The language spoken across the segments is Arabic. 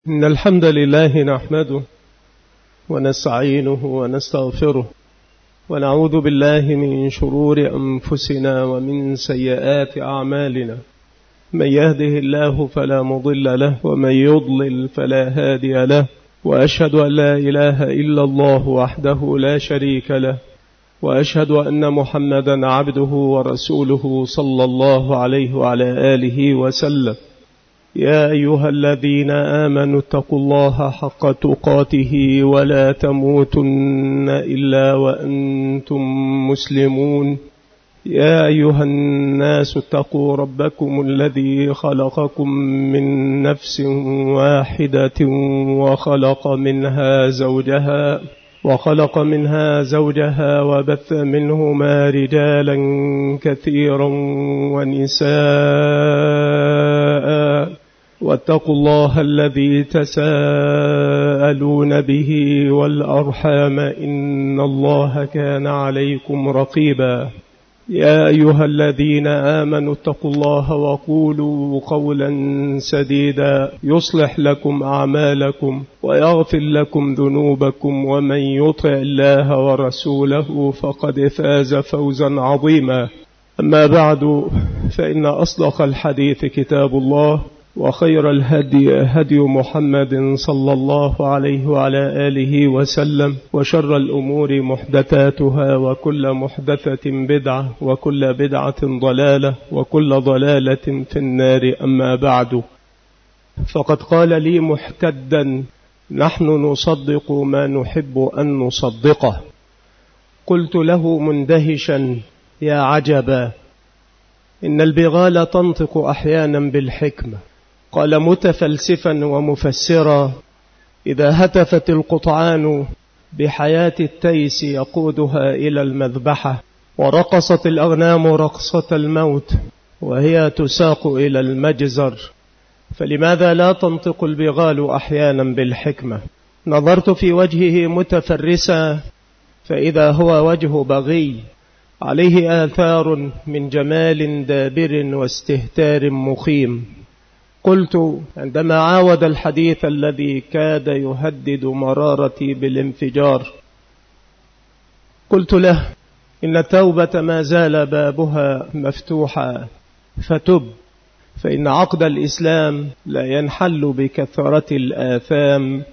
إن الحمد لله نحمده ونستعينه ونستغفره ونعوذ بالله من شرور أنفسنا ومن سيئات أعمالنا. من يهده الله فلا مضل له ومن يضلل فلا هادي له، وأشهد أن لا إله إلا الله وحده لا شريك له، وأشهد أن محمدا عبده ورسوله صلى الله عليه وعلى آله وسلم. يا أيها الذين آمنوا اتقوا الله حق تقاته ولا تموتن إلا وأنتم مسلمون. يا أيها الناس اتقوا ربكم الذي خلقكم من نفس واحدة وخلق منها زوجها وبث منهما رجالا كثيرا ونساء، واتقوا الله الذي تساءلون به والأرحام إن الله كان عليكم رقيبا. يا أيها الذين آمنوا اتقوا الله وقولوا قولا سديدا يصلح لكم أعمالكم ويغفر لكم ذنوبكم، ومن يطع الله ورسوله فقد فاز فوزا عظيما. أما بعد، فإن أصدق الحديث كتاب الله، وخير الهدي هدي محمد صلى الله عليه وعلى آله وسلم، وشر الأمور محدثاتها، وكل محدثة بدعة، وكل بدعة ضلالة، وكل ضلالة في النار. أما بعد، فقد قال لي محتدا: نحن نصدق ما نحب أن نصدقه. قلت له مندهشا: يا عجبا، إن البغال تنطق أحيانا بالحكمة. قال متفلسفا ومفسرا: إذا هتفت القطعان بحياة التيس يقودها إلى المذبحة، ورقصت الأغنام رقصة الموت وهي تساق إلى المجزر، فلماذا لا تنطق البغال أحيانا بالحكمة؟ نظرت في وجهه متفرسا، فإذا هو وجه بغي عليه آثار من جمال دابر واستهتار مخيم. قلت عندما عاود الحديث الذي كاد يهدد مرارتي بالانفجار، قلت له: إن التوبة ما زال بابها مفتوحا، فتب، فإن عقد الإسلام لا ينحل بكثرة الآثام،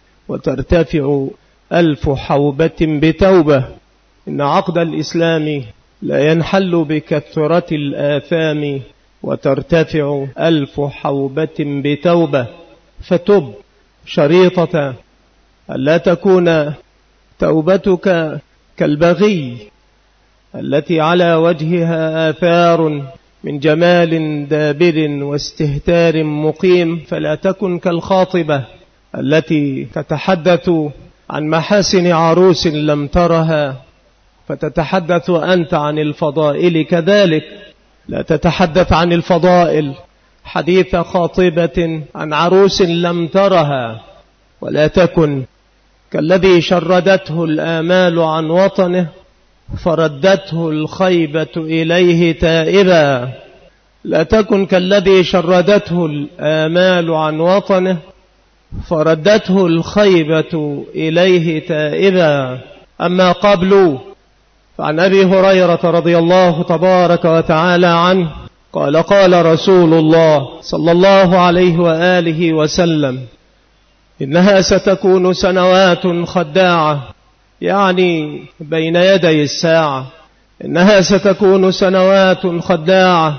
وترتفع 1000 حوبة بتوبة. إن عقد الإسلام لا ينحل بكثرة الآثام، وترتفع 1000 حوبة بتوبة. فتب، شريطة ألا تكون توبتك كالبغي التي على وجهها آثار من جمال دابر واستهتار مقيم، فلا تكن كالخاطبة التي تتحدث عن محاسن عروس لم ترها، فتتحدث أنت عن الفضائل كذلك. لا تتحدث عن الفضائل حديث خاطبة عن عروس لم ترها. ولا تكن كالذي شردته الآمال عن وطنه فردته الخيبة إليه تائبا. لا تكن كالذي شردته الآمال عن وطنه فردته الخيبة إليه تائبا. أما قبل، فعن أبي هريرة رضي الله تبارك وتعالى عنه قال: قال رسول الله صلى الله عليه وآله وسلم: إنها ستكون سنوات خداعة، يعني بين يدي الساعة. إنها ستكون سنوات خداعة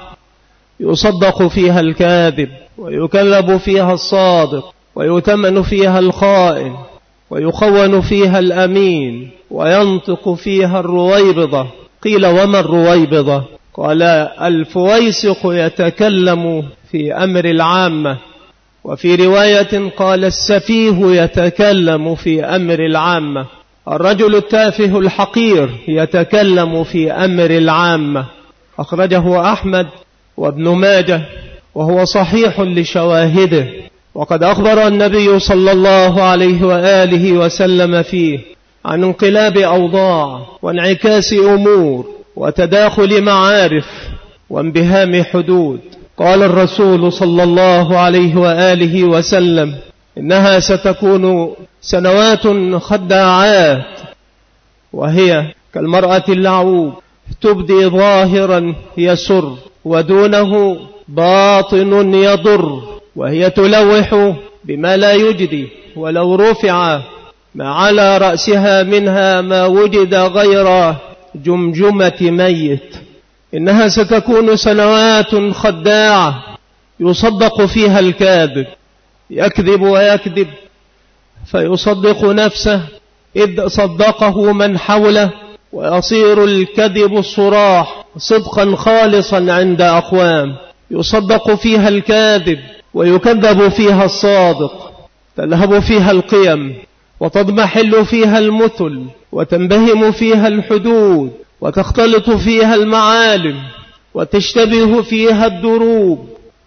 يصدق فيها الكاذب، ويكذب فيها الصادق، ويؤتمن فيها الخائن، ويخون فيها الأمين، وينطق فيها الرويبضة. قيل: وما الرويبضة؟ قال: الفويسق يتكلم في أمر العامة. وفي رواية قال: السفيه يتكلم في أمر العامة. الرجل التافه الحقير يتكلم في أمر العامة. أخرجه أحمد وابن ماجه، وهو صحيح لشواهده. وقد أخبر النبي صلى الله عليه وآله وسلم فيه عن انقلاب أوضاع وانعكاس أمور وتداخل معارف وانبهام حدود. قال الرسول صلى الله عليه وآله وسلم: إنها ستكون سنوات خداعات، وهي كالمرأة اللعوب، تبدي ظاهرا يسر ودونه باطن يضر، وهي تلوح بما لا يجدي، ولو رفع ما على رأسها منها ما وجد غير جمجمة ميت. إنها ستكون سنوات خداعة يصدق فيها الكاذب، يكذب ويكذب فيصدق نفسه إذ صدقه من حوله، ويصير الكذب الصراح صدقا خالصا عند أقوام، يصدق فيها الكاذب ويكذب فيها الصادق، تلهب فيها القيم وتضمحل فيها المثل، وتنبهم فيها الحدود، وتختلط فيها المعالم، وتشتبه فيها الدروب،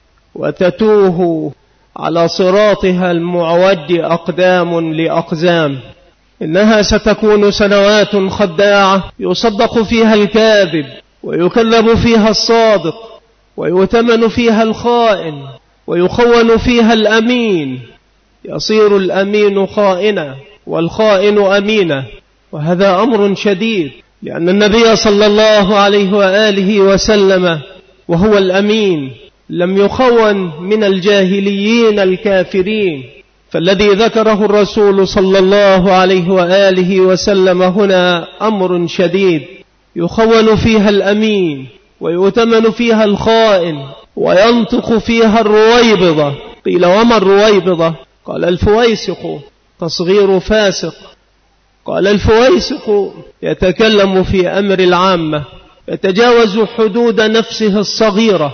وتتوه على صراطها المعوج أقدام لأقزام. إنها ستكون سنوات خداعة يصدق فيها الكاذب ويكذب فيها الصادق، ويؤتمن فيها الخائن، ويخون فيها الأمين، يصير الأمين خائنا والخائن أمينا. وهذا أمر شديد، لأن النبي صلى الله عليه وآله وسلم وهو الأمين لم يخون من الجاهليين الكافرين. فالذي ذكره الرسول صلى الله عليه وآله وسلم هنا أمر شديد، يخون فيها الأمين ويؤتمن فيها الخائن وينطق فيها الرويبضة. قيل وما الرويبضة؟ قال الفويسق، تصغير فاسق. قال الفويسق يتكلم في أمر العامة، يتجاوز حدود نفسه الصغيرة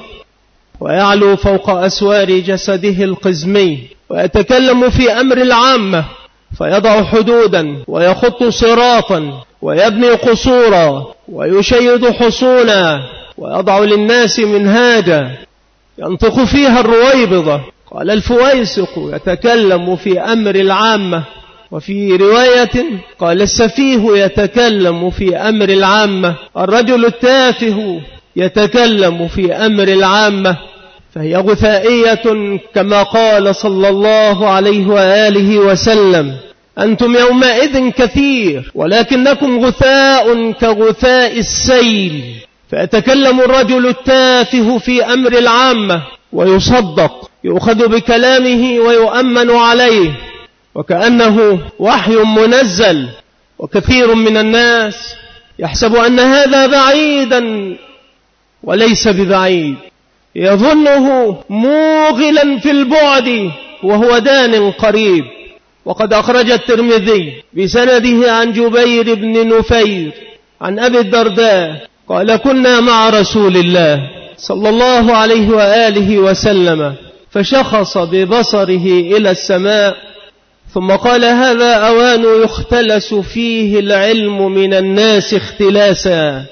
ويعلو فوق أسوار جسده القزمي، ويتكلم في أمر العامة فيضع حدودا ويخط صراطا ويبني قصورا ويشيد حصونا ويضع للناس منهاجا، ينطق فيها الرويبضة. قال الفويسق يتكلم في أمر العامة. وفي رواية قال السفيه يتكلم في أمر العامة، الرجل التافه يتكلم في أمر العامة، فهي غثائية كما قال صلى الله عليه وآله وسلم: أنتم يومئذ كثير ولكنكم غثاء كغثاء السيل. فيتكلم الرجل التافه في أمر العامة ويصدق، يؤخذ بكلامه ويؤمن عليه وكأنه وحي منزل. وكثير من الناس يحسب أن هذا بعيدا وليس ببعيد، يظنه موغلا في البعد وهو دان قريب. وقد أخرج الترمذي بسنده عن جبير بن نفير عن أبي الدرداء قال: كنا مع رسول الله صلى الله عليه وآله وسلم فشخص ببصره إلى السماء ثم قال: هذا أوان يختلس فيه العلم من الناس اختلاسا.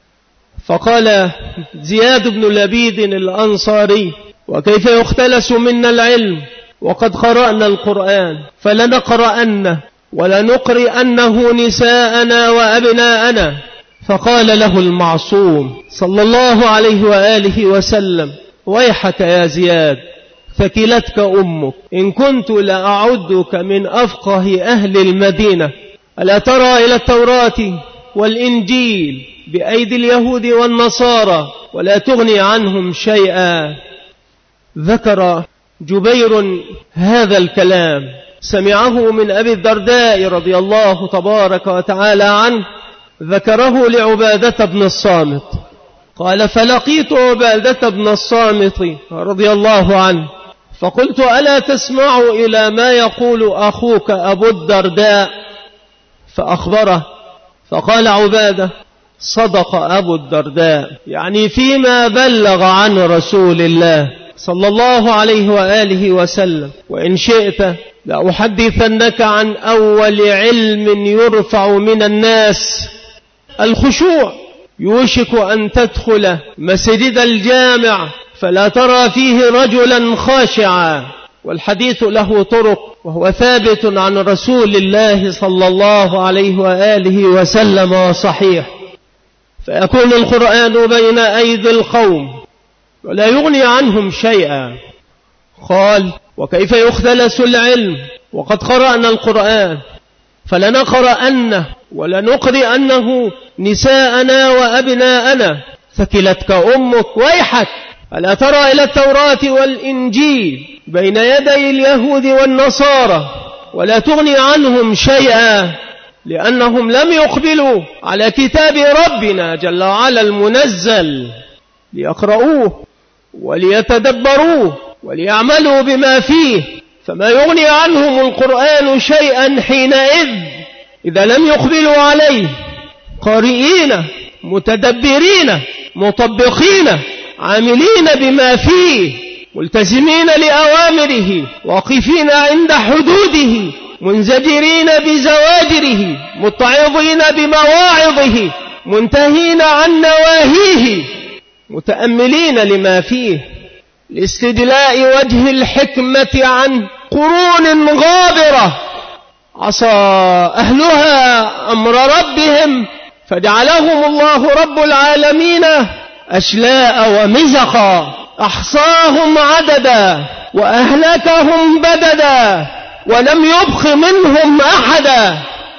فقال زياد بن لبيد الأنصاري: وكيف يختلس منا العلم وقد قرأنا القرآن؟ فلنقرأنه ولنقرئنه نساءنا وأبناءنا. فقال له المعصوم صلى الله عليه وآله وسلم: ويحك يا زياد، ثكلتك أمك، إن كنت لأعدك من أفقه أهل المدينة. ألا ترى إلى التوراة والإنجيل بأيدي اليهود والنصارى ولا تغني عنهم شيئا. ذكر جبير هذا الكلام، سمعه من أبي الدرداء رضي الله تبارك وتعالى عنه، ذكره لعبادة بن الصامت. قال: فلقيت عبادة بن الصامت رضي الله عنه فقلت: ألا تسمع إلى ما يقول أخوك أبو الدرداء؟ فأخبره، فقال عبادة: صدق أبو الدرداء، يعني فيما بلغ عن رسول الله صلى الله عليه وآله وسلم. وإن شئت لأحدثنك عن أول علم يرفع من الناس: الخشوع. يوشك أن تدخل مسجد الجامع فلا ترى فيه رجلا خاشعا، والحديث له طرق وهو ثابت عن رسول الله صلى الله عليه وآله وسلم وصحيح. فيكون القرآن بين أيدي القوم ولا يغني عنهم شيئا. قال: وكيف يختلس العلم وقد قرأنا القرآن، فلنقرأنه ولنقرئنه نساءنا وأبناءنا. ثكلتك أمك ويحك، ألا ترى إلى التوراة والإنجيل بين يدي اليهود والنصارى ولا تغني عنهم شيئا، لأنهم لم يقبلوا على كتاب ربنا جل وعلا المنزل ليقرؤوه وليتدبروه وليعملوا بما فيه، فما يغني عنهم القرآن شيئا حينئذ إذا لم يقبلوا عليه قارئين متدبرين مطبقين عاملين بما فيه ملتزمين لأوامره واقفين عند حدوده منزجرين بزواجره متعظين بمواعظه منتهين عن نواهيه متأملين لما فيه لاستدلاء وجه الحكمة عن قرون غابرة عصى أهلها أمر ربهم فجعلهم الله رب العالمين أشلاء ومزقا، أحصاهم عددا وأهلكهم بددا ولم يبق منهم أحدا.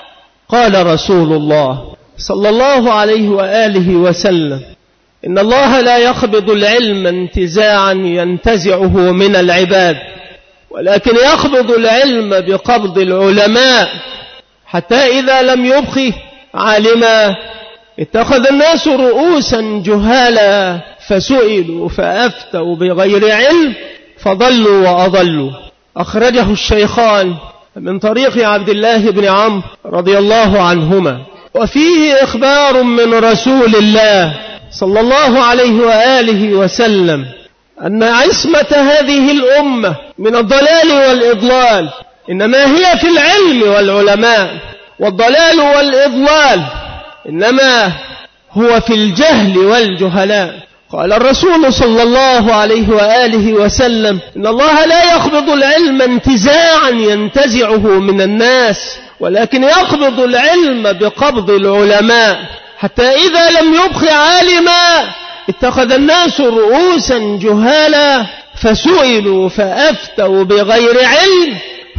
قال رسول الله صلى الله عليه وآله وسلم: إن الله لا يقبض العلم انتزاعا ينتزعه من العباد، ولكن يقبض العلم بقبض العلماء، حتى إذا لم يبق عالما اتخذ الناس رؤوسا جهالا فسئلوا فأفتوا بغير علم فضلوا وأضلوا. أخرجه الشيخان من طريق عبد الله بن عمرو رضي الله عنهما. وفيه إخبار من رسول الله صلى الله عليه وآله وسلم أن عصمة هذه الأمة من الضلال والإضلال إنما هي في العلم والعلماء، والضلال والإضلال إنما هو في الجهل والجهلاء. قال الرسول صلى الله عليه وآله وسلم: إن الله لا يقبض العلم انتزاعا ينتزعه من الناس، ولكن يقبض العلم بقبض العلماء، حتى إذا لم يبق عالما اتخذ الناس رؤوسا جهالا فسئلوا فأفتوا بغير علم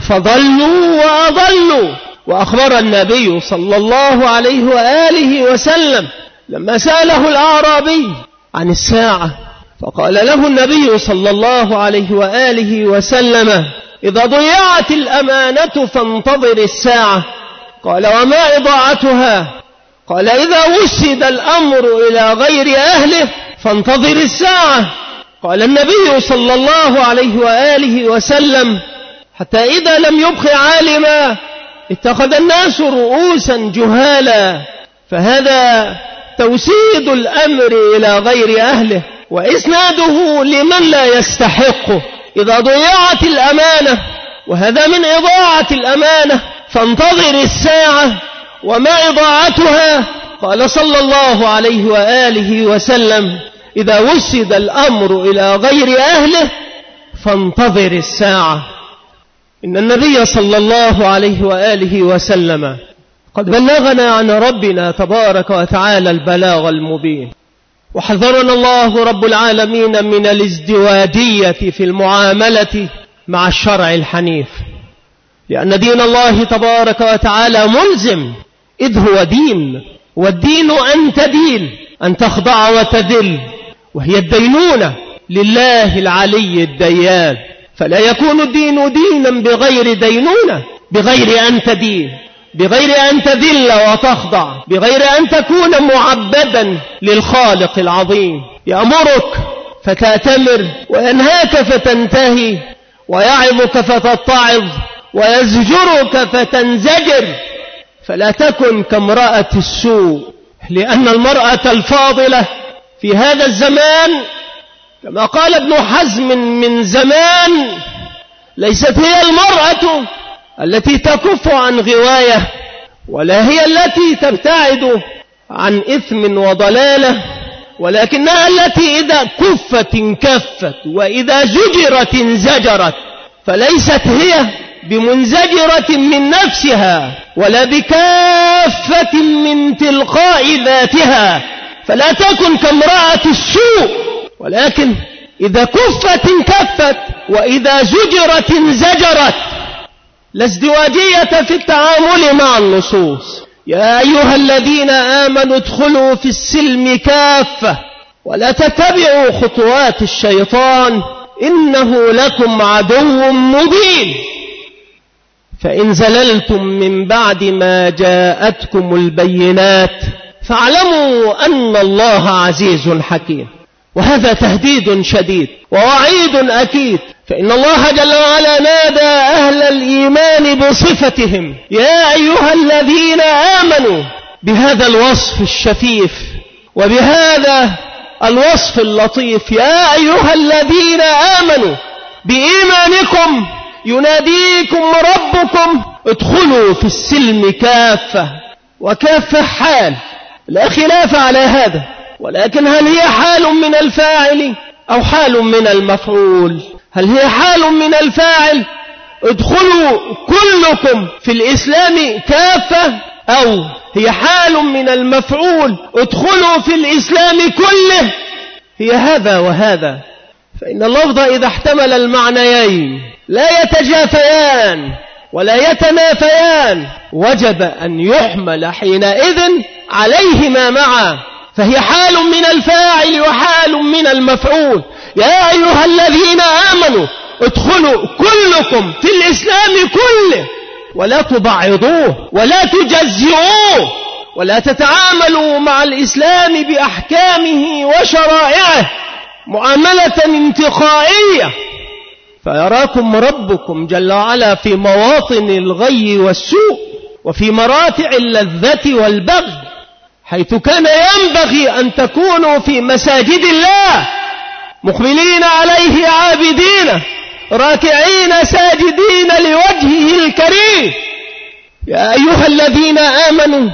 فضلوا وأضلوا. وأخبر النبي صلى الله عليه وآله وسلم لما سأله الأعرابي عن الساعة فقال له النبي صلى الله عليه وآله وسلم: إذا ضيعت الأمانة فانتظر الساعة. قال: وما إضاعتها؟ قال: إذا وسد الأمر إلى غير أهله فانتظر الساعة. قال النبي صلى الله عليه وآله وسلم: حتى إذا لم يبق عالما اتخذ الناس رؤوسا جهالا. فهذا توسيد الأمر إلى غير أهله وإسناده لمن لا يستحقه. إذا ضيعت الأمانة، وهذا من إضاعة الأمانة، فانتظر الساعة. وما إضاعتها؟ قال صلى الله عليه وآله وسلم: إذا وسد الأمر إلى غير أهله فانتظر الساعة. إن النبي صلى الله عليه وآله وسلم قد بلغنا عن ربنا تبارك وتعالى البلاغ المبين، وحذرنا الله رب العالمين من الازدواجية في المعاملة مع الشرع الحنيف، لأن دين الله تبارك وتعالى ملزم، إذ هو دين، والدين أن تدين، أن تخضع وتذل، وهي الدينونة لله العلي الديان. فلا يكون الدين دينا بغير دينونة، بغير أن تدين، بغير أن تذل وتخضع، بغير أن تكون معبدا للخالق العظيم. يأمرك فتأتمر، وينهاك فتنتهي، ويعظك فتتعظ، ويزجرك فتنزجر. فلا تكن كامرأة السوء، لأن المرأة الفاضلة في هذا الزمان كما قال ابن حزم من زمان ليست هي المرأة التي تكف عن غواية، ولا هي التي تبتعد عن إثم وضلالة، ولكنها التي إذا كفت انكفت، وإذا زجرت انزجرت. فليست هي بمنزجرة من نفسها ولا بكافة من تلقاء ذاتها. فلا تكن كامرأة السوء، ولكن إذا كفت انكفت، وإذا زجرت انزجرت. لا ازدواجية في التعامل مع النصوص. يا أيها الذين آمنوا ادخلوا في السلم كافة ولا تتبعوا خطوات الشيطان إنه لكم عدو مبين. فإن زللتم من بعد ما جاءتكم البينات فاعلموا أن الله عزيز حكيم. وهذا تهديد شديد ووعيد أكيد، فإن الله جل وعلا نادى أهل الإيمان بصفتهم يا أيها الذين آمنوا بهذا الوصف الشفيف وبهذا الوصف اللطيف. يا أيها الذين آمنوا بإيمانكم يناديكم ربكم ادخلوا في السلم كافة. وكافة حال لا خلاف على هذا، ولكن هل هي حال من الفاعل أو حال من المفعول؟ هل هي حال من الفاعل ادخلوا كلكم في الإسلام كافة، أو هي حال من المفعول ادخلوا في الإسلام كله؟ هي هذا وهذا. فإن اللفظ إذا احتمل المعنيين لا يتجافيان ولا يتنافيان، وجب أن يحمل حينئذ عليهما معا، فهي حال من الفاعل وحال من المفعول. يا أيها الذين آمنوا ادخلوا كلكم في الإسلام كله ولا تبعضوه ولا تجزئوه ولا تتعاملوا مع الإسلام بأحكامه وشرائعه معاملة انتقائية، فيراكم ربكم جل وعلا في مواطن الغي والسوء وفي مراتع اللذة والبغي، حيث كان ينبغي أن تكونوا في مساجد الله مقبلين عليه عابدين راكعين ساجدين لوجهه الكريم. يا أيها الذين آمنوا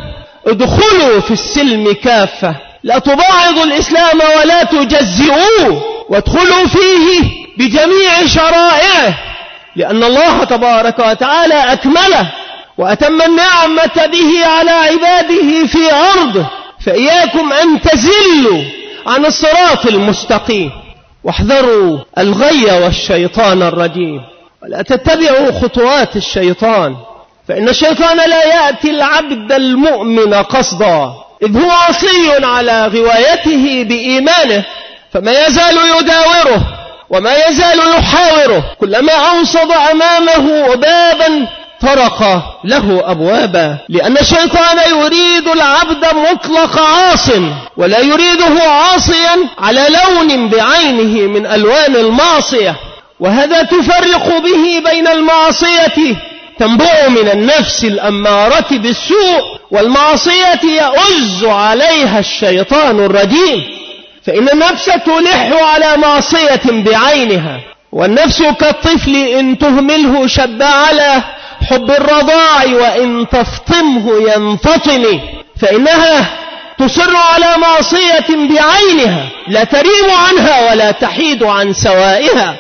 ادخلوا في السلم كافة، لا تبعضوا الإسلام ولا تجزئوه، وادخلوا فيه بجميع شرائعه، لأن الله تبارك وتعالى أكمله وأتم النعمة به على عباده في أرضه، فإياكم أن تزلوا عن الصراط المستقيم، واحذروا الغي والشيطان الرجيم، ولا تتبعوا خطوات الشيطان، فإن الشيطان لا يأتي العبد المؤمن قصدا، إذ هو عصي على غوايته بإيمانه، فما يزال يداوره وما يزال يحاوره، كلما أوصد أمامه بابا طرق له أبوابا، لأن الشيطان يريد العبد مطلق عاص، ولا يريده عاصيا على لون بعينه من ألوان المعصية، وهذا تفرق به بين المعصية تنبع من النفس الأمارة بالسوء، والمعصية يؤز عليها الشيطان الرجيم، فإن النفس تلح على معصية بعينها، والنفس كالطفل إن تهمله شب على حب الرضاع وإن تفطمه ينفطم، فإنها تصر على معصية بعينها لا تريم عنها ولا تحيد عن سوائها،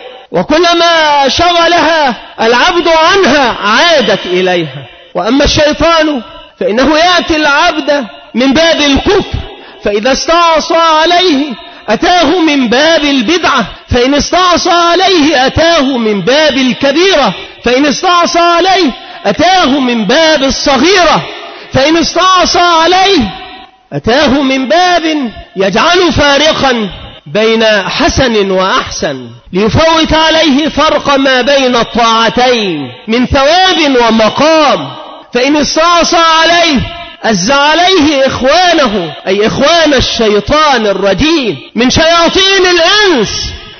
وكلما شغلها العبد عنها عادت إليها. وأما الشيطان فإنه يأتي العبد من باب الكفر، فإذا استعصى عليه أتاه من باب البدعة، فإن استعصى عليه أتاه من باب الكبيرة، فإن استعصى عليه أتاه من باب الصغيرة، فإن استعصى عليه أتاه من باب يجعل فارقا بين حسن وأحسن، ليفوت عليه فرق ما بين الطاعتين من ثواب ومقام. فإن استعصى عليه أز عليه إخوانه، أي إخوان الشيطان الرجيم من شياطين الإنس،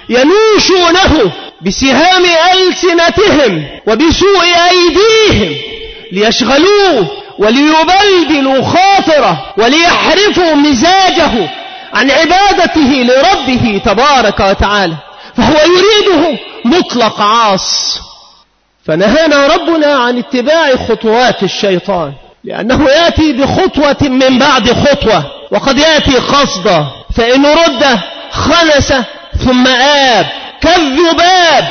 ينوشونه بسهام ألسنتهم وبسوء أيديهم ليشغلوه وليبلبلوا خاطره وليحرفوا مزاجه عن عبادته لربه تبارك وتعالى، فهو يريده مطلق عاص. فنهانا ربنا عن اتباع خطوات الشيطان، لأنه يأتي بخطوة من بعد خطوة، وقد يأتي قصدا، فإن رد خنس ثم آب كالذباب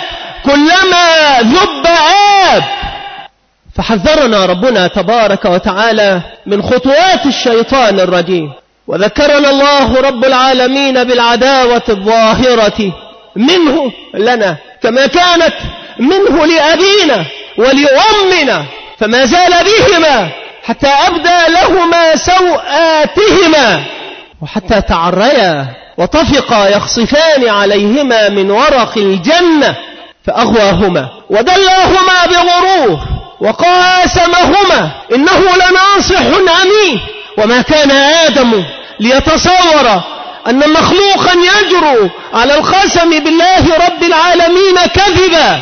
كلما ذب آب. فحذرنا ربنا تبارك وتعالى من خطوات الشيطان الرجيم، وذكرنا الله رب العالمين بالعداوة الظاهرة منه لنا كما كانت منه لأبينا ولأمنا، فما زال بهما حتى أبدى لهما سوآتهما وحتى تعريا وطفقا يخصفان عليهما من ورق الجنة فأغواهما ودلاهما بغرور وقاسمهما إنه لناصح أمين. وما كان آدم ليتصور أن مخلوقا يجرؤ على القسم بالله رب العالمين كذبا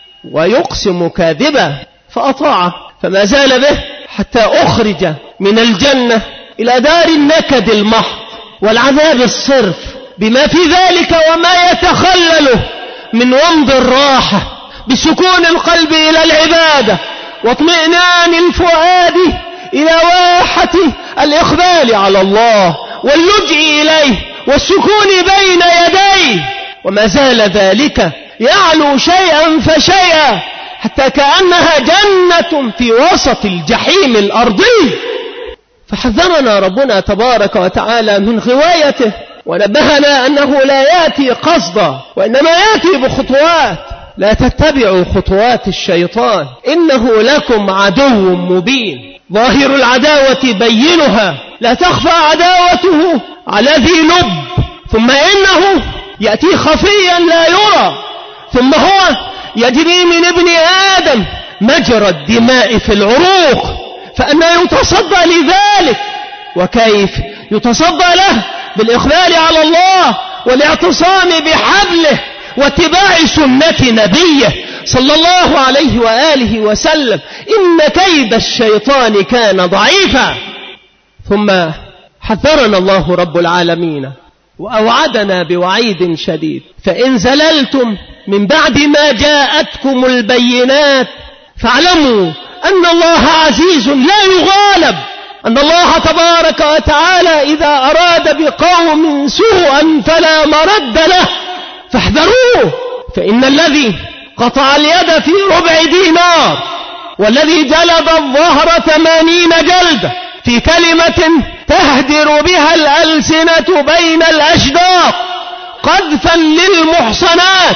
ويقسم كاذبا فأطاعه، فما زال به حتى أخرج من الجنة إلى دار النكد المحض والعذاب الصرف بما في ذلك وما يتخلله من ومض الراحة بسكون القلب إلى العبادة واطمئنان الفؤاد إلى واحة الإقبال على الله واللجئ إليه والسكون بين يديه. وما زال ذلك يعلو شيئا فشيئا حتى كأنها جنة في وسط الجحيم الأرضي. فحذرنا ربنا تبارك وتعالى من غوايته ونبهنا أنه لا يأتي قصدا وإنما يأتي بخطوات. لا تتبعوا خطوات الشيطان إنه لكم عدو مبين ظاهر العداوة بينها لا تخفى عداوته على ذي لب، ثم إنه يأتي خفيا لا يرى، ثم هو يجري من ابن آدم مجرى الدماء في العروق، فأنا يتصدى لذلك؟ وكيف يتصدى له؟ بالإقبال على الله والاعتصام بحبله واتباع سنة نبيه صلى الله عليه وآله وسلم. إن كيد الشيطان كان ضعيفا. ثم حذرنا الله رب العالمين وأوعدنا بوعيد شديد: فإن زللتم من بعد ما جاءتكم البينات فاعلموا أن الله عزيز لا يغالب، أن الله تبارك وتعالى إذا أراد بقوم سوءا فلا مرد له فاحذروه. فإن الذي قطع اليد في ربع دينار والذي جلد الظهر 80 جلدة في كلمة تهدر بها الألسنة بين الأشداق قذفا للمحصنات،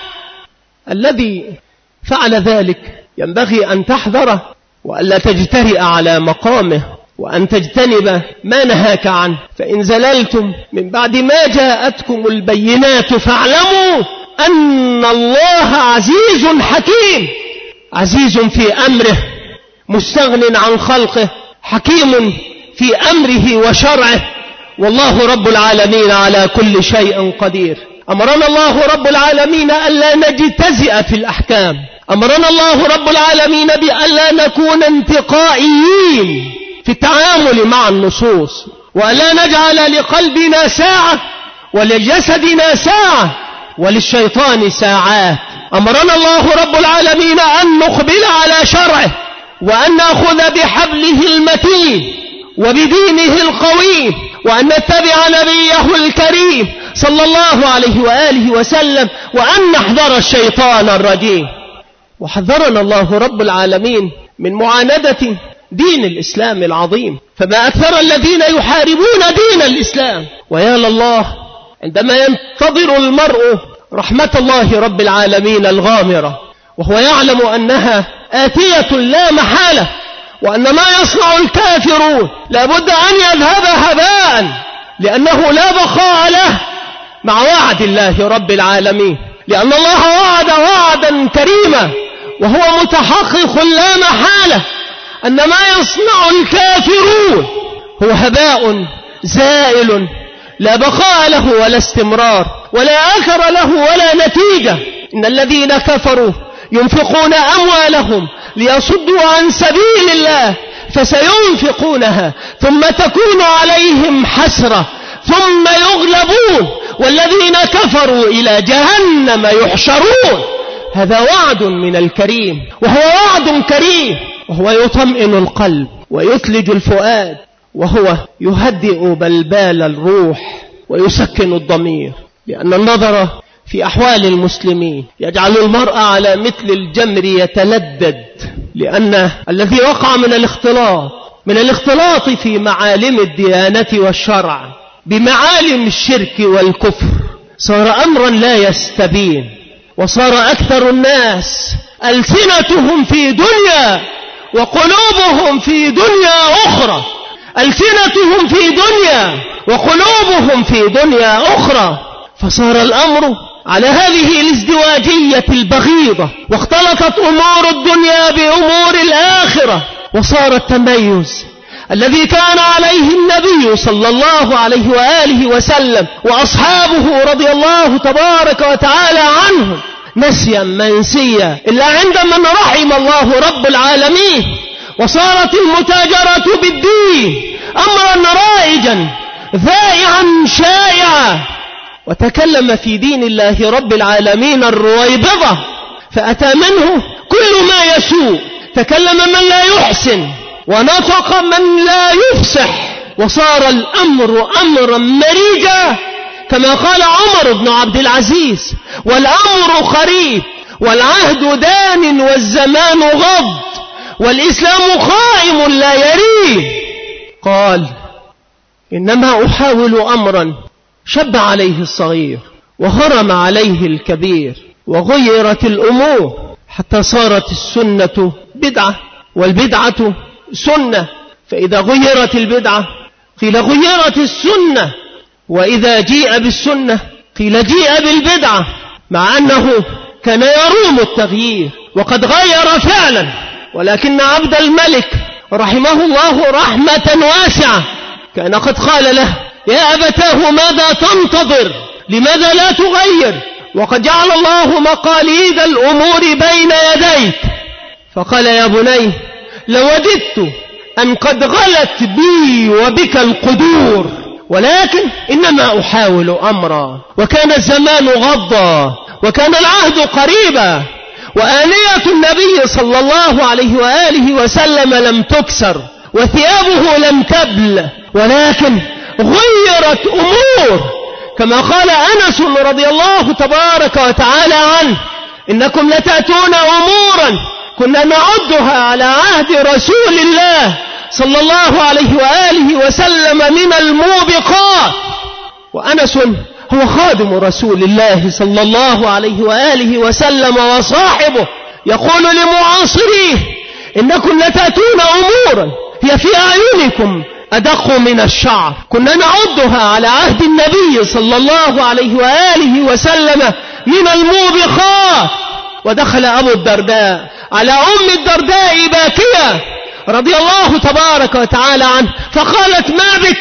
الذي فعل ذلك ينبغي أن تحذره وألا تجترئ على مقامه وأن تجتنب ما نهاك عنه. فإن زللتم من بعد ما جاءتكم البينات فاعلموا أن الله عزيز حكيم، عزيز في أمره مستغن عن خلقه، حكيم في أمره وشرعه، والله رب العالمين على كل شيء قدير. أمرنا الله رب العالمين ألا نجتزئ في الأحكام، أمرنا الله رب العالمين بألا نكون انتقائيين في التعامل مع النصوص، وألا نجعل لقلبنا ساعة ولجسدنا ساعة وللشيطان ساعات. أمرنا الله رب العالمين أن نقبل على شرعه وأن نأخذ بحبله المتين وبدينه القويم وأن نتبع نبيه الكريم صلى الله عليه وآله وسلم وأن نحذر الشيطان الرجيم. وحذرنا الله رب العالمين من معاندة دين الإسلام العظيم، فما أكثر الذين يحاربون دين الإسلام. ويا لله عندما ينتظر المرء رحمة الله رب العالمين الغامرة وهو يعلم أنها آتية لا محالة، وأن ما يصنع الكافرون لابد أن يذهب هباء، لأنه لا بقاء له مع وعد الله رب العالمين، لأن الله وعد وعدا كريما وهو متحقق لا محالة أن ما يصنع الكافرون هو هباء زائل لا بقاء له ولا استمرار ولا أثر له ولا نتيجة. إن الذين كفروا ينفقون أموالهم ليصدوا عن سبيل الله فسينفقونها ثم تكون عليهم حسرة ثم يغلبون والذين كفروا إلى جهنم يحشرون. هذا وعد من الكريم، وهو وعد كريم، وهو يطمئن القلب ويثلج الفؤاد، وهو يهدئ بلبال الروح ويسكن الضمير، لأن النظر في أحوال المسلمين يجعل المرء على مثل الجمر يتلدد، لأن الذي وقع من الاختلاط في معالم الديانة والشرع بمعالم الشرك والكفر صار أمرا لا يستبين، وصار أكثر الناس ألسنتهم في دنيا وقلوبهم في دنيا أخرى، ألسنتهم في دنيا وقلوبهم في دنيا أخرى. فصار الأمر على هذه الازدواجية البغيضة، واختلطت أمور الدنيا بأمور الآخرة، وصار التميز الذي كان عليه النبي صلى الله عليه وآله وسلم وأصحابه رضي الله تبارك وتعالى عنهم نسيا منسيا إلا عند من رحم الله رب العالمين. وصارت المتاجرة بالدين أمرا رائجا ذائعا شائعا، وتكلم في دين الله رب العالمين الرويبضة فأتى منه كل ما يسوء، تكلم من لا يحسن ونطق من لا يفسح، وصار الأمر أمرا مريجا كما قال عمر بن عبد العزيز: والأمر قريب والعهد دان والزمان غض والإسلام قائم لا يريه. قال: إنما أحاول أمرا شب عليه الصغير وهرم عليه الكبير، وغيرت الأمور حتى صارت السنة بدعة والبدعة سنة، فإذا غيرت البدعة قيل غيرت السنة، وإذا جيء بالسنة قيل جيء بالبدعة، مع أنه كان يروم التغيير وقد غير فعلا. ولكن عبد الملك رحمه الله رحمة واسعة كان قد قال له: يا أبتاه ماذا تنتظر؟ لماذا لا تغير؟ وقد جعل الله مقاليد الأمور بين يديك. فقال: يا بني لوددت أن قد غلت بي وبك القدور، ولكن إنما أحاول أمرا. وكان الزمان غضا وكان العهد قريبا، وآنية النبي صلى الله عليه وآله وسلم لم تكسر وثيابه لم تبل، ولكن غيرت أمور كما قال أنس رضي الله تبارك وتعالى عنه: إنكم لتأتون أمورا كنا نعدها على عهد رسول الله صلى الله عليه وآله وسلم من الموبقات. وأنس هو خادم رسول الله صلى الله عليه وآله وسلم وصاحبه، يقول لمعاصريه: إنكم لتأتون أمورا هي في أعينكم أدق من الشعر، كنا نعدها على عهد النبي صلى الله عليه وآله وسلم من الموبقات. ودخل أبو الدرداء على أم الدرداء باكية رضي الله تبارك وتعالى عنه، فقالت: ما بك؟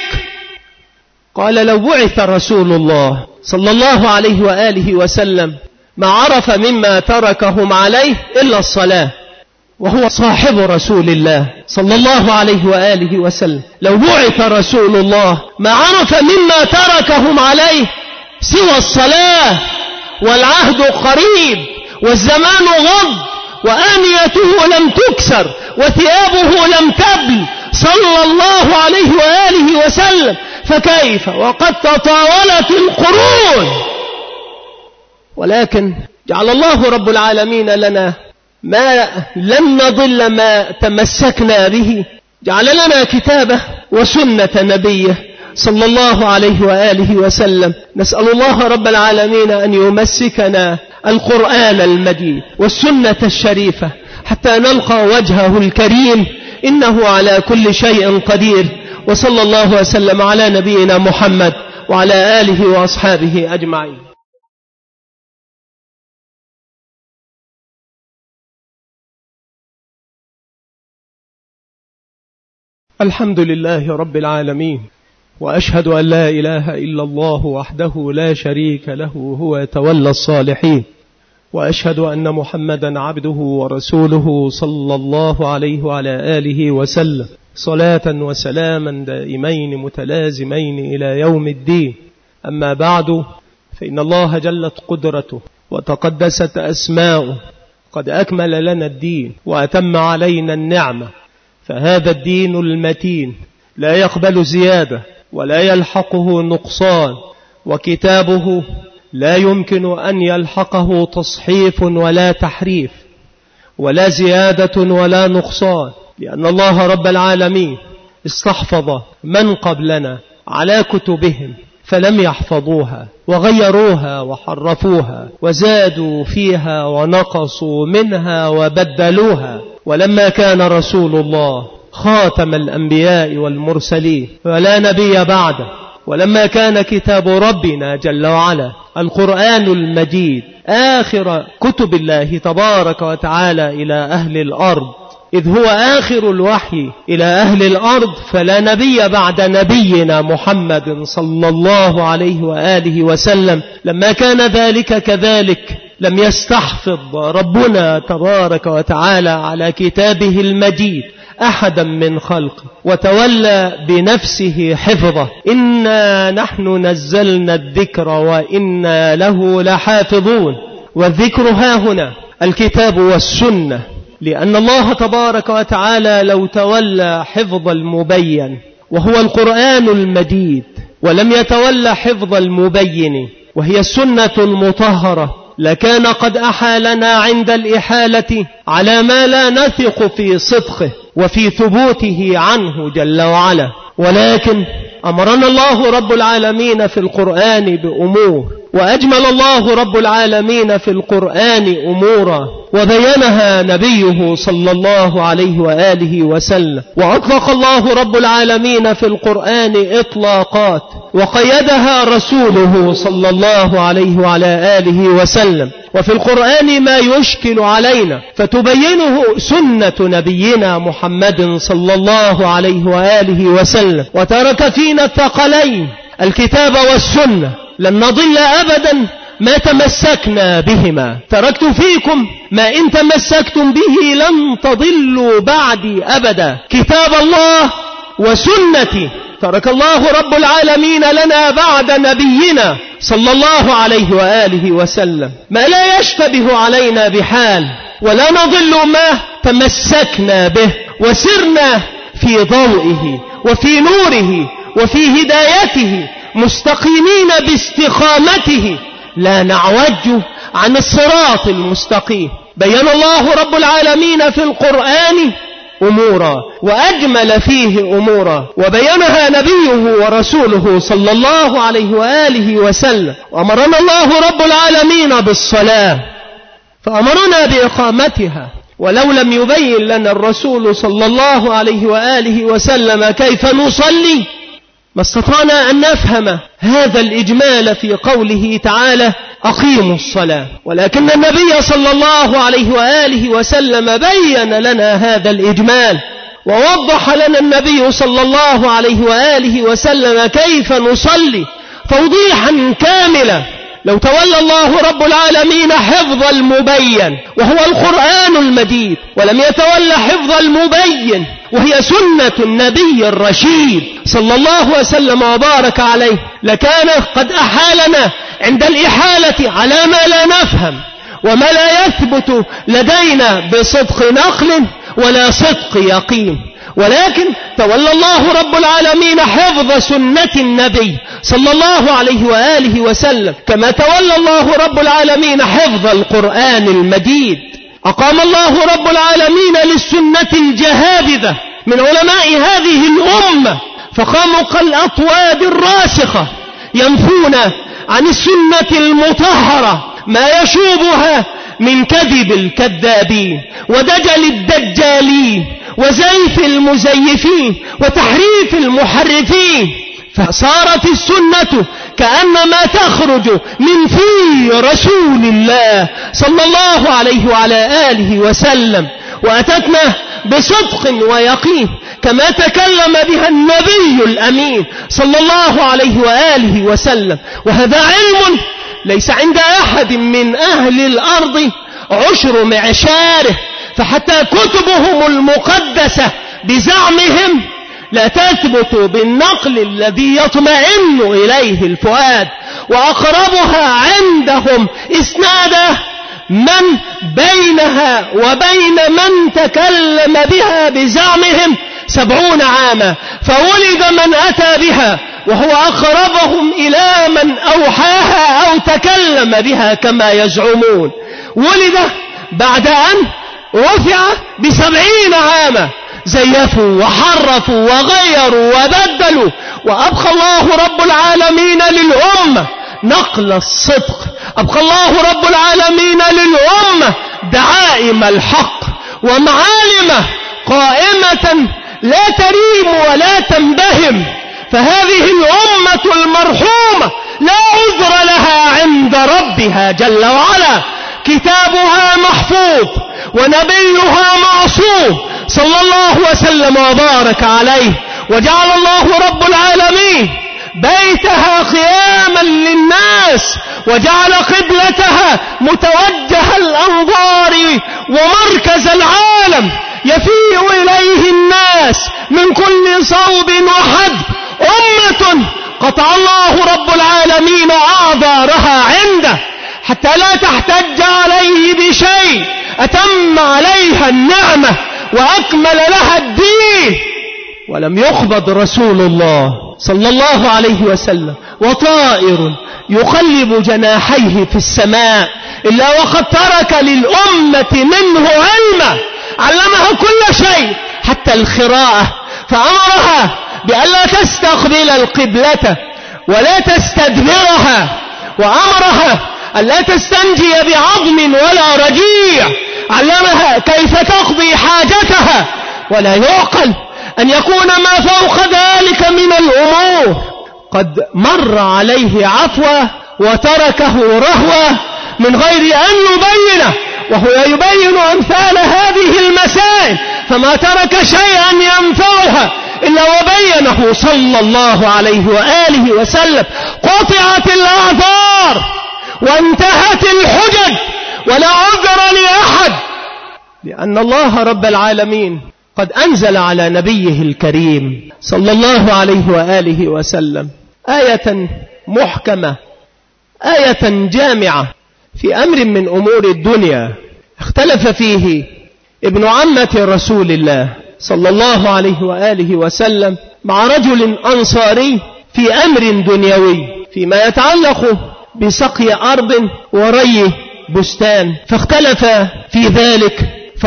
قال: لو بعث رسول الله صلى الله عليه وآله وسلم ما عرف مما تركهم عليه إلا الصلاة، وهو صاحب رسول الله صلى الله عليه وآله وسلم. لو بعث رسول الله ما عرف مما تركهم عليه سوى الصلاة، والعهد قريب والزمان غض وآنيته لم تكسر وثيابه لم تبل صلى الله عليه وآله وسلم، فكيف وقد تطاولت القرون؟ ولكن جعل الله رب العالمين لنا ما لن نضل ما تمسكنا به، جعل لنا كتابه وسنة نبيه صلى الله عليه وآله وسلم. نسأل الله رب العالمين أن يمسكنا القرآن المجيد والسنة الشريفة حتى نلقى وجهه الكريم، إنه على كل شيء قدير. وصلى الله وسلم على نبينا محمد وعلى آله وأصحابه أجمعين. الحمد لله رب العالمين، وأشهد أن لا إله إلا الله وحده لا شريك له هو تولى الصالحين، وأشهد أن محمدا عبده ورسوله صلى الله عليه وعلى آله وسلم، صلاة وسلاما دائمين متلازمين إلى يوم الدين. أما بعد، فإن الله جلت قدرته وتقدست أسماؤه قد أكمل لنا الدين وأتم علينا النعمة، فهذا الدين المتين لا يقبل زيادة ولا يلحقه نقصان، وكتابه لا يمكن أن يلحقه تصحيف ولا تحريف ولا زيادة ولا نقصان، لأن الله رب العالمين استحفظ من قبلنا على كتبهم فلم يحفظوها وغيروها وحرفوها وزادوا فيها ونقصوا منها وبدلوها. ولما كان رسول الله خاتم الأنبياء والمرسلين ولا نبي بعده، ولما كان كتاب ربنا جل وعلا القرآن المجيد آخر كتب الله تبارك وتعالى إلى أهل الأرض، إذ هو آخر الوحي إلى أهل الأرض، فلا نبي بعد نبينا محمد صلى الله عليه وآله وسلم. لما كان ذلك كذلك لم يستحفظ ربنا تبارك وتعالى على كتابه المجيد أحدا من خلقه، وتولى بنفسه حفظه. إنا نحن نزلنا الذكر وإنا له لحافظون. والذكر ها هنا الكتاب والسنة، لأن الله تبارك وتعالى لو تولى حفظ المبين وهو القرآن المجيد ولم يتولى حفظ المبين وهي السنة المطهرة، لكان قد أحالنا عند الإحالة على ما لا نثق في صدقه وفي ثبوته عنه جل وعلا. ولكن أمرنا الله رب العالمين في القرآن بأمور، وأجمل الله رب العالمين في القرآن أمورا، وبينها نبيه صلى الله عليه وآله وسلم. وأطلق الله رب العالمين في القرآن إطلاقات، وقيدها رسوله صلى الله عليه وعلى آله وسلم. وفي القرآن ما يشكل علينا فتبينه سنة نبينا محمد صلى الله عليه وآله وسلم. وترك فينا الثقلين الكتاب والسنة، لن نضل أبدا ما تمسكنا بهما. تركت فيكم ما إن تمسكتم به لن تضلوا بعدي أبدا، كتاب الله وسنتي. ترك الله رب العالمين لنا بعد نبينا صلى الله عليه وآله وسلم ما لا يشتبه علينا بحال، ولا نضل ما تمسكنا به وسرنا في ضوئه وفي نوره وفي هدايته مستقيمين باستقامته، لا نعوج عن الصراط المستقيم. بين الله رب العالمين في القرآن أمورا وأجمل فيه أمورا، وبينها نبيه ورسوله صلى الله عليه وآله وسلم. وأمرنا الله رب العالمين بالصلاة فأمرنا بإقامتها، ولو لم يبين لنا الرسول صلى الله عليه وآله وسلم كيف نصلي ما استطعنا أن نفهم هذا الإجمال في قوله تعالى أقيموا الصلاة. ولكن النبي صلى الله عليه وآله وسلم بين لنا هذا الإجمال، ووضح لنا النبي صلى الله عليه وآله وسلم كيف نصلي توضيحا كاملا. لو تولى الله رب العالمين حفظ المبين وهو القرآن المجيد، ولم يتولى حفظ المبين وهي سنة النبي الرشيد صلى الله وسلم وبارك عليه، لكان قد أحالنا عند الإحالة على ما لا نفهم وما لا يثبت لدينا بصدق نقل ولا صدق يقين. ولكن تولى الله رب العالمين حفظ سنة النبي صلى الله عليه وآله وسلم، كما تولى الله رب العالمين حفظ القرآن المجيد. أقام الله رب العالمين للسنة الجهابذة من علماء هذه الأمة، فقاموا كالأطواد الراسخة ينفون عن السنة المطهرة ما يشوبها من كذب الكذابين ودجل الدجالين وزيف المزيفين وتحريف المحرفين. فصارت السنة كأنما تخرج من في رسول الله صلى الله عليه وعلى آله وسلم، وأتتنا بصدق ويقين كما تكلم بها النبي الأمين صلى الله عليه وآله وسلم. وهذا علم ليس عند أحد من أهل الأرض عشر معشاره، فحتى كتبهم المقدسة بزعمهم لا تثبت بالنقل الذي يطمئن إليه الفؤاد، وأقربها عندهم إسنادا من بينها وبين من تكلم بها بزعمهم 70 عاما، فولد من أتى بها وهو أقربهم إلى من أوحاها أو تكلم بها كما يزعمون، ولد بعد أن رفع ب70 عاما، زيفوا وحرفوا وغيروا وبدلوا وأبقى الله رب العالمين للأمة نقل الصدق، أبقى الله رب العالمين للأمة دعائم الحق ومعالمه قائمة لا تريم ولا تنبهم. فهذه الأمة المرحومة لا عذر لها عند ربها جل وعلا، كتابها محفوظ ونبيها معصوم صلى الله وسلم وبارك عليه، وجعل الله رب العالمين بيتها قياما للناس، وجعل قبلتها متوجه الأنظار ومركز العالم يفيء إليه الناس من كل صوب وحد. أمة قطع الله رب العالمين أعذارها عنده حتى لا تحتج عليه بشيء، أتم عليها النعمة وأكمل لها الدين، ولم يقبض رسول الله صلى الله عليه وسلم وطائر يقلب جناحيه في السماء إلا وقد ترك للأمة منه علما، علمها كل شيء حتى القراءة، فأمرها بألا تستقبل القبلة ولا تستدبرها، وأمرها ألا تستنجي بعظم ولا رجيع، علمها كيف تقضي حاجتها. ولا يعقل أن يكون ما فوق ذلك من الأمور قد مر عليه عفوة وتركه رهوة من غير أن يبينه، وهو يبين أمثال هذه المسائل، فما ترك شيئا ينفعها إلا وبينه صلى الله عليه وآله وسلم. قطعت الأعذار وانتهت الحجج ولا عذر لأحد، لأن الله رب العالمين قد أنزل على نبيه الكريم صلى الله عليه وآله وسلم آية محكمة، آية جامعة في أمر من أمور الدنيا اختلف فيه ابن عمة رسول الله صلى الله عليه وآله وسلم مع رجل أنصاري في أمر دنيوي فيما يتعلق بسقي أرض وري بستان، فاختلف في ذلك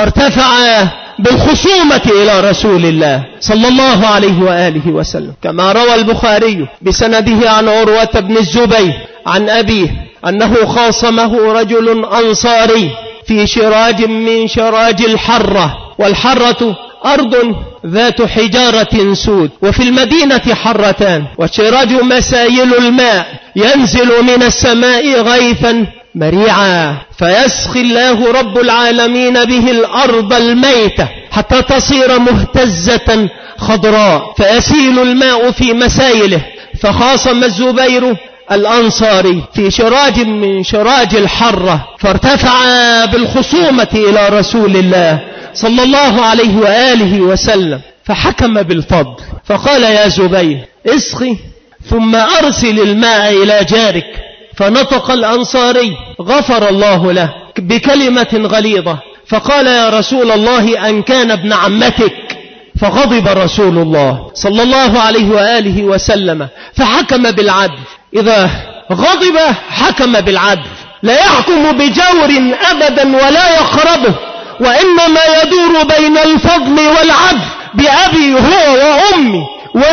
فارتفع بالخصومة إلى رسول الله صلى الله عليه وآله وسلم، كما روى البخاري بسنده عن عروة بن الزبير عن أبيه أنه خاصمه رجل أنصاري في شراج من شراج الحرة، والحرة أرض ذات حجارة سود، وفي المدينة حرتان، والشراج مسايل الماء ينزل من السماء غيثا مريعا، فيسقي الله رب العالمين به الأرض الميتة حتى تصير مهتزة خضراء، فيسيل الماء في مسايله. فخاصم الزبير الأنصاري في شراج من شراج الحرة، فارتفع بالخصومة إلى رسول الله صلى الله عليه وآله وسلم، فحكم بالفضل فقال: يا زبير اسقي ثم أرسل الماء إلى جارك. فنطق الأنصاري غفر الله له بكلمة غليظة، فقال: يا رسول الله أن كان ابن عمتك. فغضب رسول الله صلى الله عليه وآله وسلم فحكم بالعدل. إذا غضب حكم بالعدل، لا يحكم بجور أبدا ولا يقربه، وإنما يدور بين الفضل والعدل بأبي هو وأمي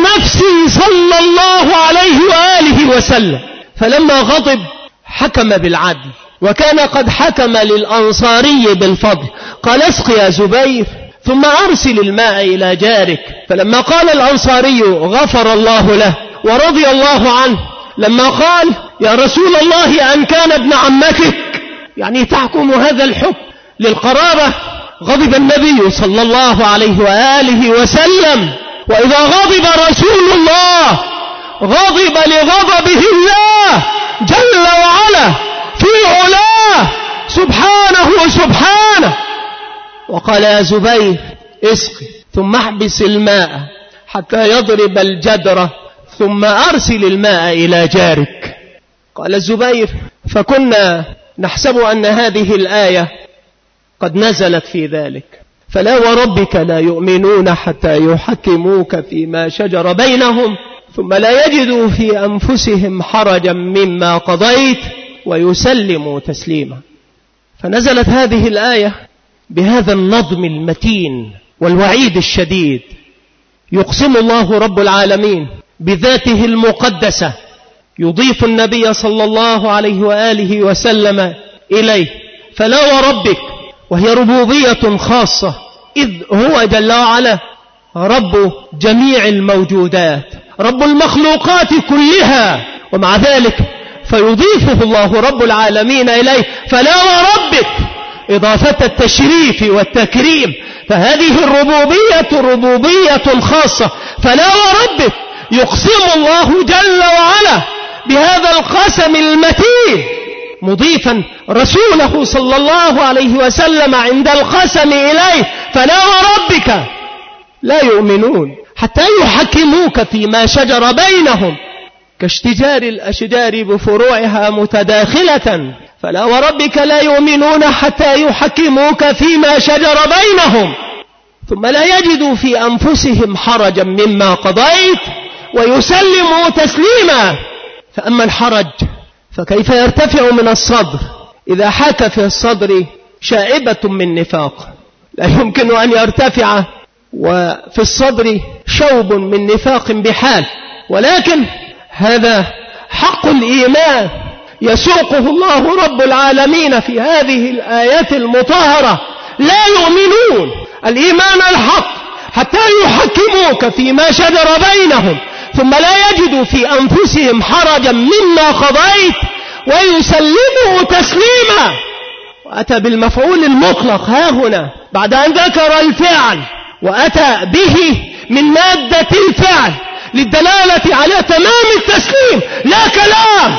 ونفسي صلى الله عليه وآله وسلم. فلما غضب حكم بالعدل، وكان قد حكم للأنصاري بالفضل، قال: اسق يا زبير ثم أرسل الماء إلى جارك. فلما قال الأنصاري غفر الله له ورضي الله عنه، لما قال: يا رسول الله أن كان ابن عمتك، يعني تحكم هذا الحكم للقرابة، غضب النبي صلى الله عليه وآله وسلم. وإذا غضب رسول الله غضب لغضبه الله جل وعلا في علاه سبحانه. وقال: يا زبير اسقي ثم احبس الماء حتى يضرب الجدرة ثم أرسل الماء إلى جارك. قال الزبير: فكنا نحسب أن هذه الآية قد نزلت في ذلك، فلا وربك لا يؤمنون حتى يحكموك فيما شجر بينهم ثم لا يجدوا في أنفسهم حرجا مما قضيت ويسلموا تسليما. فنزلت هذه الآية بهذا النظم المتين والوعيد الشديد. يقسم الله رب العالمين بذاته المقدسة يضيف النبي صلى الله عليه وآله وسلم إليه. فلا وربك، وهي ربوبية خاصة، إذ هو جل وعلا رب جميع الموجودات، رب المخلوقات كلها، ومع ذلك فيضيفه الله رب العالمين إليه. فلا وربك إضافة التشريف والتكريم، فهذه الربوبية ربوبية خاصة. فلا وربك يقسم الله جل وعلا بهذا القسم المتين، مضيفا رسوله صلى الله عليه وسلم عند القسم إليه. فلا وربك لا يؤمنون حتى يحكموك فيما شجر بينهم كاشتجار الأشجار بفروعها متداخلة. فلا وربك لا يؤمنون حتى يحكموك فيما شجر بينهم ثم لا يجدوا في أنفسهم حرجا مما قضيت ويسلموا تسليما. فأما الحرج فكيف يرتفع من الصدر إذا حاك في الصدر شائبة من نفاق؟ لا يمكن أن يرتفع وفي الصدر شوب من نفاق بحال، ولكن هذا حق الإيمان يسوقه الله رب العالمين في هذه الآية المطهرة. لا يؤمنون الإيمان الحق حتى يحكموك فيما شجر بينهم ثم لا يجدوا في أنفسهم حرجا مما قضيت ويسلموا تسليما. وأتى بالمفعول المطلق ها هنا بعد أن ذكر الفعل، وأتى به من مادة الفعل للدلالة على تمام التسليم، لا كلام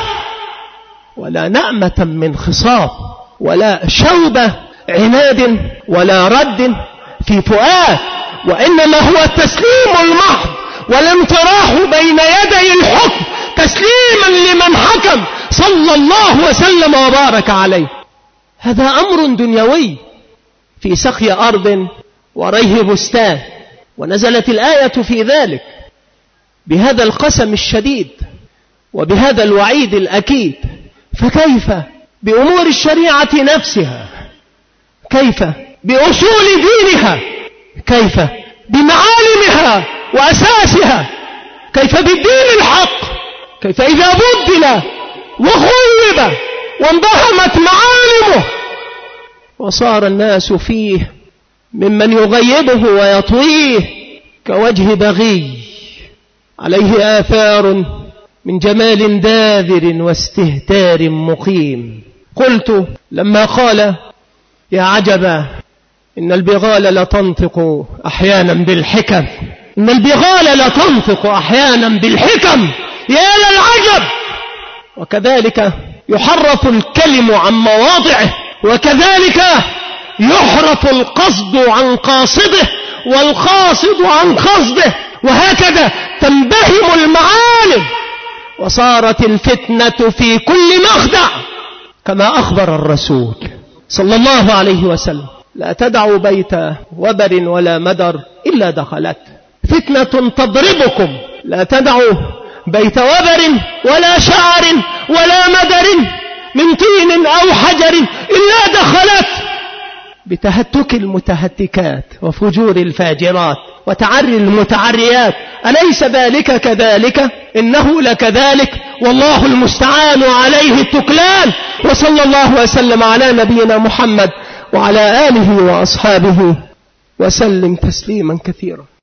ولا نعمة من خصام ولا شوبة عناد ولا رد في فؤاد، وإنما هو التسليم المحض والانطراح بين يدي الحكم تسليما لمن حكم صلى الله وسلم وبارك عليه. هذا أمر دنيوي في سقي أرض وريه بستان، ونزلت الآية في ذلك بهذا القسم الشديد وبهذا الوعيد الأكيد. فكيف بأمور الشريعة نفسها؟ كيف بأصول دينها؟ كيف بمعالمها وأساسها؟ كيف بالدين الحق؟ كيف إذا بدل وخيب وانبهمت معالمه وصار الناس فيه ممن يغيبه ويطويه كوجه بغي عليه آثار من جمال داذر واستهتار مقيم. قلت لما قال يا عجبا إن البغال لتنطق أحيانا بالحكم، إن البغال لتنطق أحيانا بالحكم، يا للعجب. وكذلك يحرف الكلم عن مواضعه، وكذلك يحرف القصد عن قاصده والقاصد عن قصده، وهكذا تنبهم المعالم وصارت الفتنة في كل مخدع، كما أخبر الرسول صلى الله عليه وسلم لا تدعوا بيت وبر ولا مدر إلا دخلت فتنة تضربكم، لا تدعوا بيت وبر ولا شعر ولا مدر من طين أو حجر إلا دخلت بتهتك المتهتكات وفجور الفاجرات وتعري المتعريات. أليس ذلك كذلك؟ إنه لكذلك، والله المستعان عليه التكلان. وصلى الله وسلم على نبينا محمد وعلى آله وأصحابه وسلم تسليما كثيرا.